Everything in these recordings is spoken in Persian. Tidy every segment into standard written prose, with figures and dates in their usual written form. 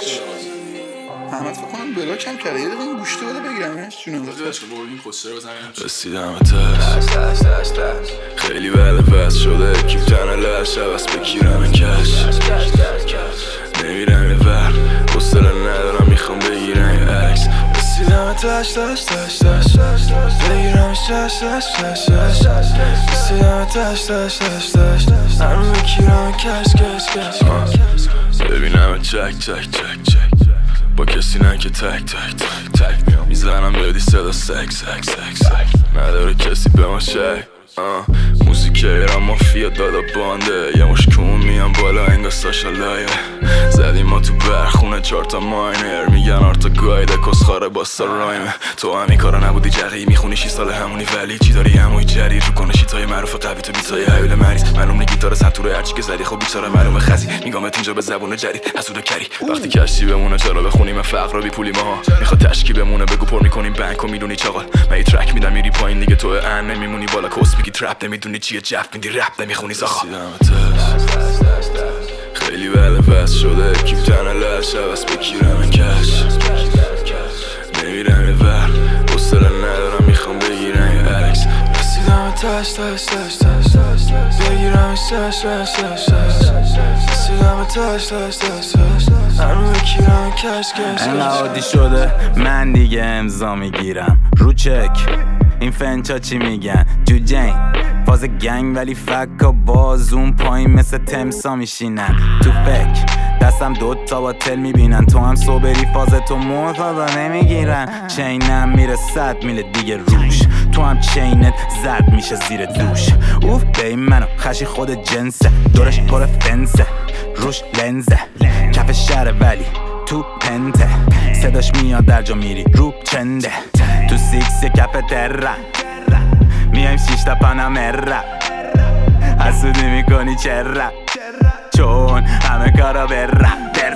کش احمد فکر کنم بلاک هم کرده. یه دقیقه این گوشته بده بگیرمش جونم. رسیدم تست خیلی بعد بس شده کیف تنه لش عوض بگیرم کش نمیرم یه ور حوصله ندارم میخوام بگیرم یه عکس. رسیدم تش بگیرم شش رسیدم تش همه بگیرم کش ببینم چک با کسی نه که تک میزنم بدی صدا سک نداره کسی به ما شک. موزیک ایران مافیا دادا بانده یه مشکون میان بالا انگا ساشا لایه زدیم ما تو برخونه 4 تا ماینر میگن آرتا گایده کسخاره باستا راینه. تو همین کارا نبودی جقی میخونی 6 سال همونی ولی چی داری هموی جری رو کنه شیتای معروف قوی تو بیتای حیول مریض معلوم نی گیتار سنتوره هرچی که زدی خب بیچاره معلومه خزی میگامت اینجا به زبون جدید حسود کری وقتی کشتی بمونه چرا بخونیم فقر رو بی پولی ماها میخواد تشکی بمونه بگو پر میکنیم بانک و میدونی چاقال من ترک میدم میری پایین دیگه تو ان نمیمونی بالا کوس میگی ترپ نمیدونی چیه جف میدی رپ نمیخونی ساخا. خیلی بعد بس شده کیف تنه لش عوض بگیرم کش نمیرم یه ور حوصله ندارم میخوام بگیرم یه عکس. رسیدم تش بگیرم شش رسیدم تش همه بگیرم کش انقدر عادی شده من دیگه امضا میگیرم رو چک این فنچا چی میگن جو جنگ فاز گنگ ولی فکا باز اون پایین مثل تمسا میشینن تو فکر دستم 2 تا باطل میبینن تو هم صبری فاز تو معتادا نمیگیرن چینم میره 100 میل دیگه روش تو هم چینت زرد میشه زیر دوش اوف بی منو خشی خود جنسه دورش پر فنسه روش لنزه کف شهر ولی تو پنته صداش میاد در جا میری رو چنده تو سیکس کف تره میایم 6 تا پانامرا حسودی میکنی چرا چون همه کارا برم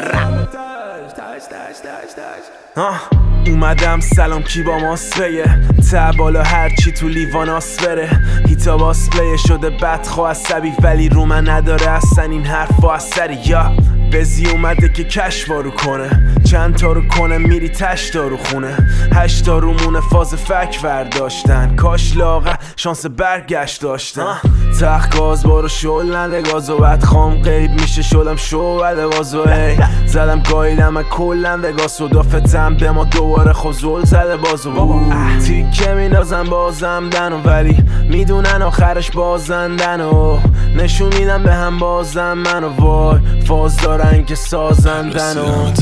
اومدم سلام کی با ماسپیه تا بالا هرچی تو لیوان آسپره هیتا باسپلیه شده بدخوا عصبی ولی رو من نداره اصلا این حرفا اثری یا بزی اومده که کش وارو کنه چند تا رو کنه میری 8 تا رو خونه 8 تا رو مونه فاز فک ورداشتن کاش لاغه شانس برگشت داشتن تخت گاز بارو شل نده گازو بد خام قیب میشه شدم شو بده بازو ای زدم گایدم من کلم وگاس و دافتم به ما دوباره خوزول زده بازو تیکه میندازم بازم دنو ولی میدونن آخرش بازندن و نشون میدم به هم بازم منو وای فاز دارن که سازندن و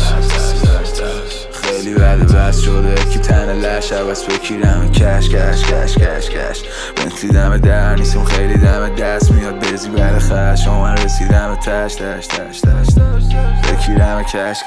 خیلی بعد بس شده که تنه لش عوض بگیرم کش بنتلی دم در نیستم خیلی دم دست میاد بزی بعد خش من رسیدم تش بگیرم کش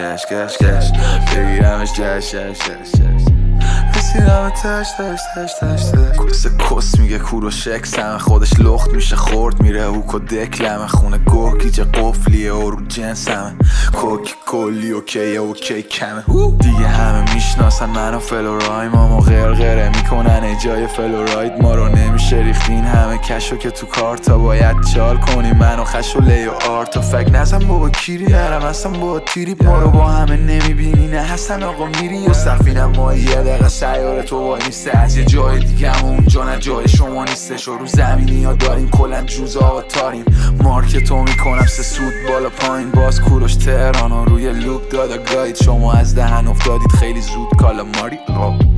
بگیرمش جش رسیدم تش کس کس میگه کورو شکسم خودش لخت میشه خورد میره اوکو دکلمه خونه گوه گیجه قفلیه و رو جنسمه کوک کلی اوکی کمه دیگه همه میشناسن منو فلورایم ما غرغره میکنن ایجای فلوراید ما رو نمیشه ریختین همه کشو که تو کارتا باید چال کنی منو خش و لی و آرت و فک نزم بابا کیری هرم هستم با تیری ما رو با همه نمیبینی نه هستن آقا میری و سفینم ما یه دقیقه سیاره تو وای نیسته از یه جای دیگه هم اونجا نه جای شما نیستش و رو زمینی ها داریم کلن جوزا و تاریم مارکتو میکنم 3 سود بالا پایین باز کوروش تهران و روی لوب دادا گاید شما از دهن افتادید خیلی زود کالا ماری